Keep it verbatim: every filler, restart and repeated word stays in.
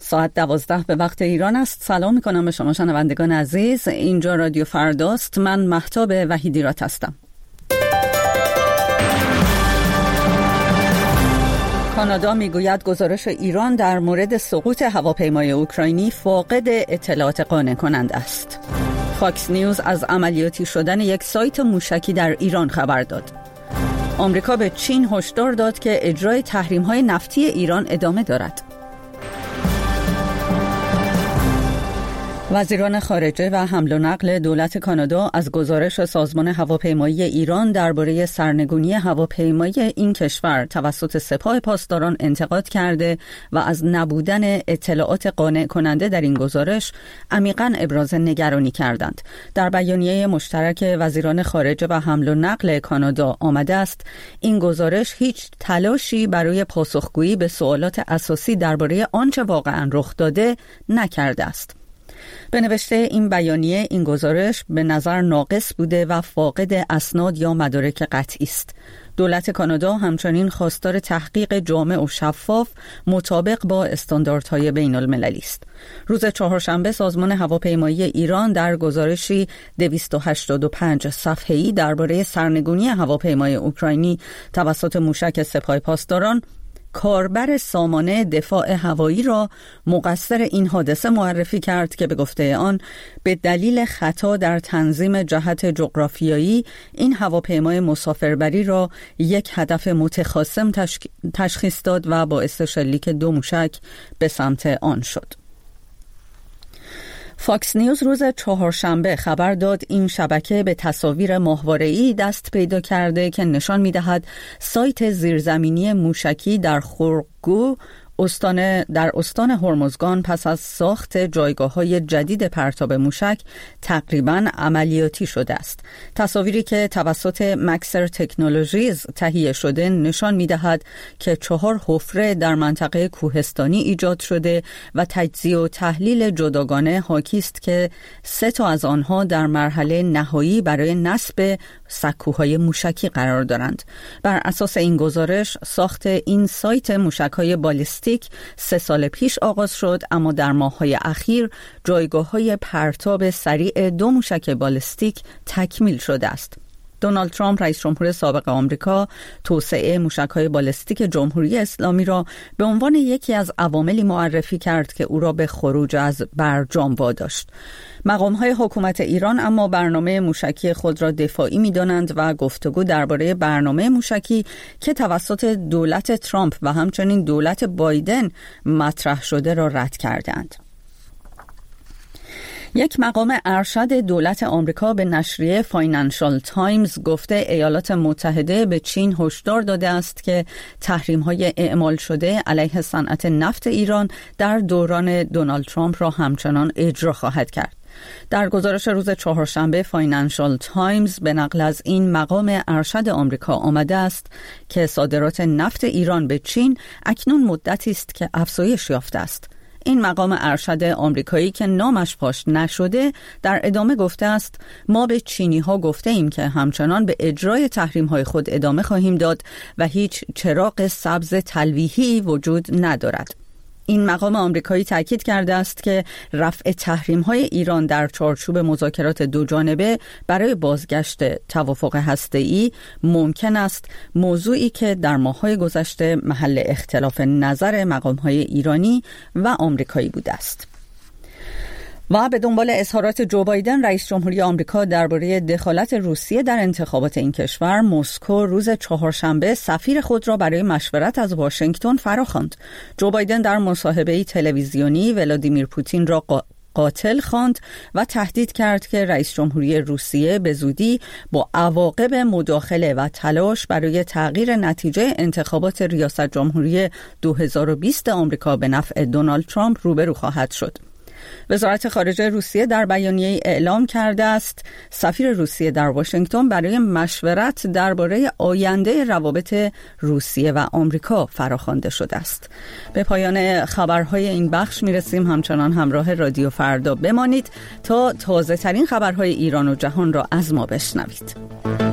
ساعت دوازده به وقت ایران است. سلام میکنم به شما شنوندگان عزیز. اینجا رادیو فرداست. من مهتاب وحیدیرات هستم. کانادا میگوید گزارش ایران در مورد سقوط هواپیمای اوکراینی فاقد اطلاعات قانع کننده است. فاکس نیوز از عملیاتی شدن یک سایت موشکی در ایران خبر داد. آمریکا به چین هشدار داد که اجرای تحریم‌های نفتی ایران ادامه دارد. وزیران خارجه و حمل و نقل دولت کانادا از گزارش سازمان هواپیمایی ایران درباره سرنگونی هواپیمای این کشور توسط سپاه پاسداران انتقاد کرده و از نبودن اطلاعات قانع کننده در این گزارش عمیقاً ابراز نگرانی کردند. در بیانیه مشترک وزیران خارجه و حمل و نقل کانادا آمده است این گزارش هیچ تلاشی برای پاسخگویی به سوالات اساسی درباره آنچه واقعاً رخ داده نکرده است. به نوشته این بیانیه این گزارش به نظر ناقص بوده و فاقد اسناد یا مدارک قطعی است. دولت کانادا همچنین خواستار تحقیق جامع و شفاف مطابق با استانداردهای بین المللی است. روز چهارشنبه سازمان هواپیمایی ایران در گزارشی دویست و هشتاد و پنج صفحه‌ای درباره سرنگونی هواپیمای اوکراینی توسط موشک سپاه پاسداران کاربر سامانه دفاع هوایی را مقصر این حادثه معرفی کرد که به گفته آن به دلیل خطا در تنظیم جهت جغرافیایی این هواپیمای مسافربری را یک هدف متخاصم تشخیص داد و باعث شلیک دو موشک به سمت آن شد. فاکس نیوز روز چهارشنبه خبر داد این شبکه به تصاویر ماهواره‌ای دست پیدا کرده که نشان می‌دهد سایت زیرزمینی موشکی در خورگو استان در استان هرمزگان پس از ساخت جایگاه‌های جدید پرتاب موشک تقریباً عملیاتی شده است. تصاویری که توسط مکسر تکنولوژیز تهیه شده نشان می‌دهد که چهار حفره در منطقه کوهستانی ایجاد شده و تجزیه و تحلیل جداگانه حاکی است که سه تا از آنها در مرحله نهایی برای نصب سکوهای موشکی قرار دارند. بر اساس این گزارش ساخت این سایت موشک‌های بالستیک سه سال پیش آغاز شد، اما در ماه‌های اخیر جایگاه‌های پرتاب سریع دو موشک بالستیک تکمیل شده است. دونالد ترامپ رئیس جمهور سابق آمریکا توسعه موشک‌های بالستیک جمهوری اسلامی را به عنوان یکی از عواملی معرفی کرد که او را به خروج از برجام واداشت. مقام‌های حکومت ایران اما برنامه موشکی خود را دفاعی می‌دانند و گفتگو درباره برنامه موشکی که توسط دولت ترامپ و همچنین دولت بایدن مطرح شده را رد کردند. یک مقام ارشد دولت آمریکا به نشریه فاینانشال تایمز گفته ایالات متحده به چین هشدار داده است که تحریم‌های اعمال شده علیه صنعت نفت ایران در دوران دونالد ترامپ را همچنان اجرا خواهد کرد. در گزارش روز چهارشنبه فاینانشال تایمز به نقل از این مقام ارشد آمریکا آمده است که صادرات نفت ایران به چین اکنون مدتی است که افزایش یافته است. این مقام ارشد آمریکایی که نامش پاش نشده در ادامه گفته است ما به چینی ها گفته ایم که همچنان به اجرای تحریم های خود ادامه خواهیم داد و هیچ چراغ سبز تلویحی وجود ندارد. این مقام آمریکایی تاکید کرده است که رفع تحریم‌های ایران در چارچوب مذاکرات دوجانبه برای بازگشت توافق هسته‌ای ممکن است، موضوعی که در ماه‌های گذشته محل اختلاف نظر مقام‌های ایرانی و آمریکایی بوده است. و به دنبال اظهارات جو بایدن رئیس جمهوری آمریکا درباره دخالت روسیه در انتخابات این کشور، مسکو روز چهارشنبه سفیر خود را برای مشورت از واشنگتن فراخواند. جو بایدن در مصاحبه‌ای تلویزیونی ولادیمیر پوتین را قاتل خواند و تهدید کرد که رئیس جمهوری روسیه به زودی با عواقب مداخله و تلاش برای تغییر نتیجه انتخابات ریاست جمهوری دو هزار و بیست آمریکا به نفع دونالد ترامپ روبرو خواهد شد. وزارت خارجه روسیه در بیانیه اعلام کرده است سفیر روسیه در واشنگتن برای مشورت درباره آینده روابط روسیه و آمریکا فراخوانده شده است. به پایان خبرهای این بخش میرسیم. همچنان همراه رادیو فردا بمانید تا تازه ترین خبرهای ایران و جهان را از ما بشنوید.